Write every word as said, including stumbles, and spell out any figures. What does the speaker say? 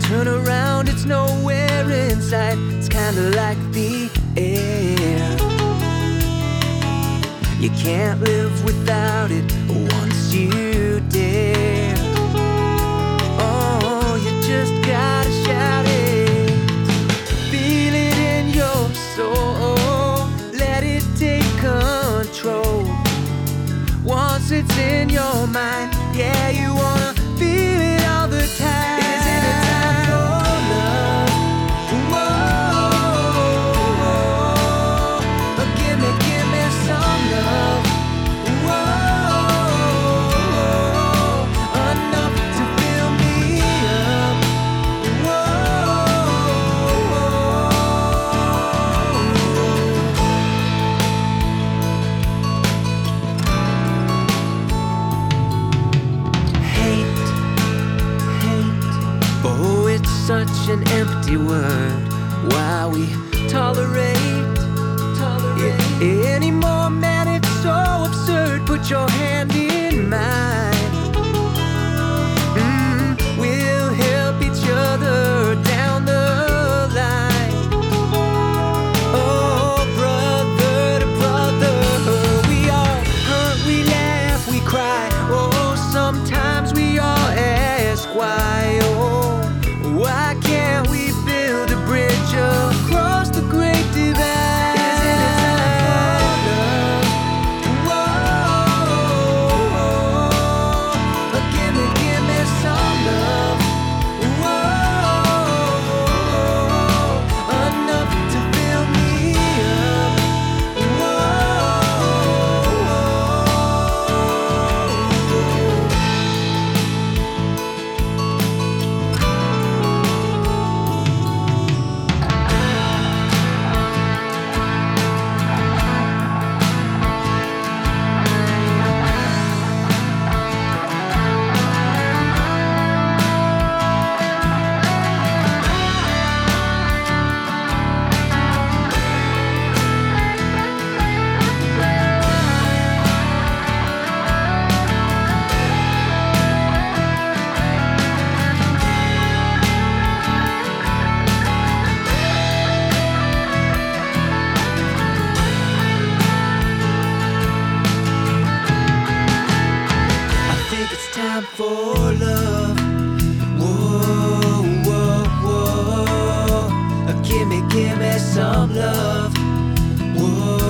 turn around, it's nowhere in sight. It's kinda like the air. You can't live without it once you dare. Oh, you just gotta shout it. Feel it in your soul. Let it take control. Once it's in your mind, yeah, you wanna feel it all the time. Isn't it time for love? Whoa, give me, give me some love. Whoa, enough to fill me up. Oh, it's such an empty word. Why we tolerate, tolerate. it anymore, man, it's so absurd. Put your hand in mine. mm, We'll help each other down the line. Oh, brother to brother, we all hurt, we laugh, we cry. Oh, sometimes we all ask why. Oh, why can't we build a bridge across the great divide? Isn't it time for love? Whoa, give me, give me some love. Whoa, enough to fill me up. Time for love. Whoa, whoa, whoa. Give me, give me some love. Whoa.